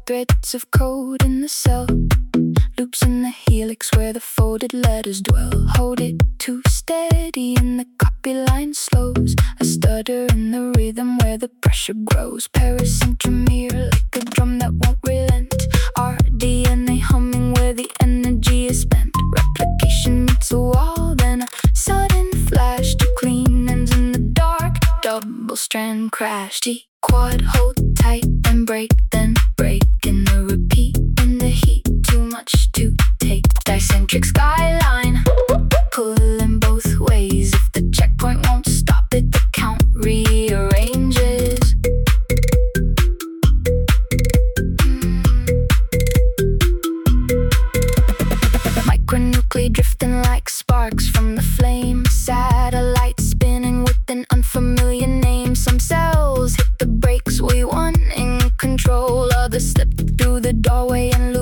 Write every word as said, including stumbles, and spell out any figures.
threads of code in the cell, loops in the helix where the folded letters dwell. Hold it too steady and the copy line slows, a stutter in the rhythm where the pressure grows. Paracentromere like a drum that won't relent, our D N A humming where the energy is spent. Replication meets a wall, then a sudden flash. Two clean ends in the dark, double strand crash. D quad, hold tight and break, then break in the repeat. In the heat, too much to take. Dicentric skyline, pulling both ways. If the checkpoint won't stop it, the count rearranges. Micronuclei drifting like sparks from the flame. Satellites spinning with an unfamiliar name. Some cells hit the brakes, we won in control. Others slip through the doorway and